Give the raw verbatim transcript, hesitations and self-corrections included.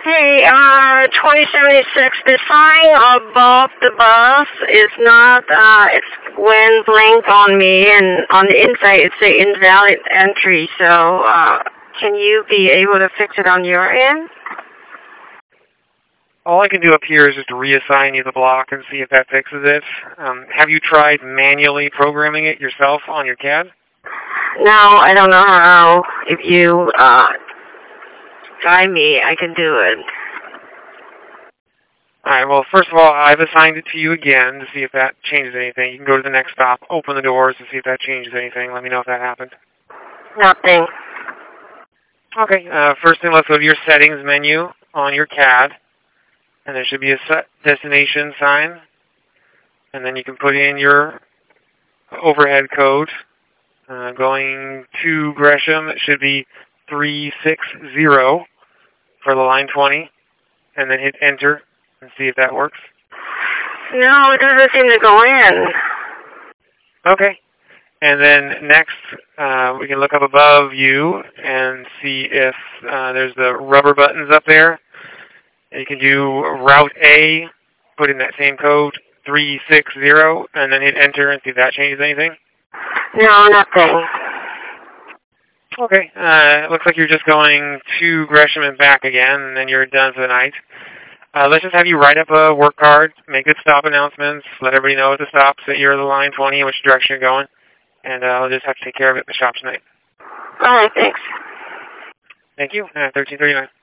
Hey, uh, twenty seventy-six, the sign above the bus is not, uh, it's when blinked on me, and on the inside it's a invalid entry, so, uh, can you be able to fix it on your end? All I can do up here is just reassign you the block and see if that fixes it. Um, have you tried manually programming it yourself on your C A D? No, I don't know how. If you, uh, guide me, I can do it. Alright, well, first of all, I've assigned it to you again to see if that changes anything. You can go to the next stop, open the doors to see if that changes anything. Let me know if that happened. Nothing. Okay, uh, first thing, let's go to your settings menu on your C A D. And there should be a set destination sign. And then you can put in your overhead code. Uh, going to Gresham, it should be three six zero for the line twenty. And then hit enter and see if that works. No, it doesn't seem to go in. Okay. And then next, uh, we can look up above you and see if uh, there's the rubber buttons up there. You can do Route A, put in that same code, three six zero, and then hit enter and see if that changes anything. No, nothing. Okay. Uh, it looks like you're just going to Gresham and back again, and then you're done for the night. Uh, let's just have you write up a work card, make good stop announcements, let everybody know at the stops that you're the line twenty and which direction you're going, and uh, I'll just have to take care of it at the shop tonight. All right, thanks. Thank you. Uh, thirteen thirty-nine.